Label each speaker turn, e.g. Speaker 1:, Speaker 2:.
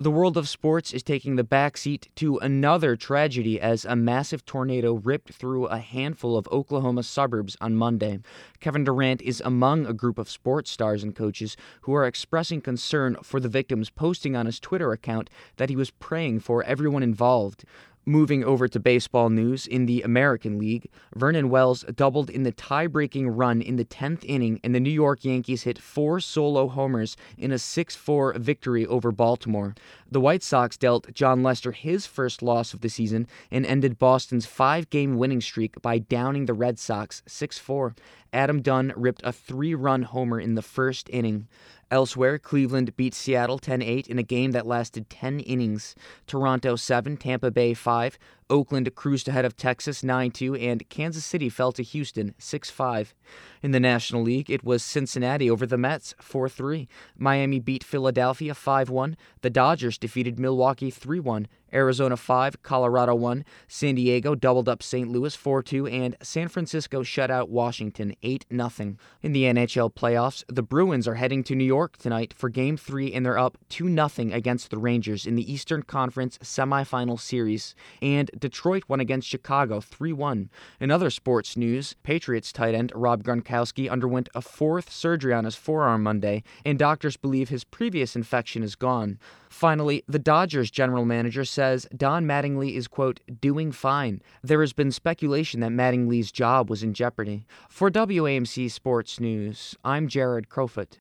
Speaker 1: The world of sports is taking the backseat to another tragedy as a massive tornado ripped through a handful of Oklahoma suburbs on Monday. Kevin Durant is among a group of sports stars and coaches who are expressing concern for the victims, posting on his Twitter account that he was praying for everyone involved. Moving over to baseball news, in the American League, Vernon Wells doubled in the tie-breaking run in the 10th inning, and the New York Yankees hit 4 solo homers in a 6-4 victory over Baltimore. The White Sox dealt John Lester his first loss of the season and ended Boston's 5-game winning streak by downing the Red Sox 6-4. Adam Dunn ripped a 3-run homer in the first inning. Elsewhere, Cleveland beat Seattle 10-8 in a game that lasted 10 innings. Toronto 7, Tampa Bay 5. Oakland cruised ahead of Texas 9-2, and Kansas City fell to Houston 6-5. In the National League, it was Cincinnati over the Mets 4-3. Miami beat Philadelphia 5-1. The Dodgers defeated Milwaukee 3-1. Arizona 5, Colorado 1. San Diego doubled up St. Louis 4-2, and San Francisco shut out Washington 8-0. In the NHL playoffs, the Bruins are heading to New York tonight for Game 3, and they're up 2-0 against the Rangers in the Eastern Conference semifinal series. And Detroit won against Chicago 3-1. In other sports news, Patriots tight end Rob Gronkowski underwent a 4th surgery on his forearm Monday, and doctors believe his previous infection is gone. Finally, the Dodgers general manager says Don Mattingly is, quote, doing fine. There has been speculation that Mattingly's job was in jeopardy. For WAMC Sports News, I'm Jared Crowfoot.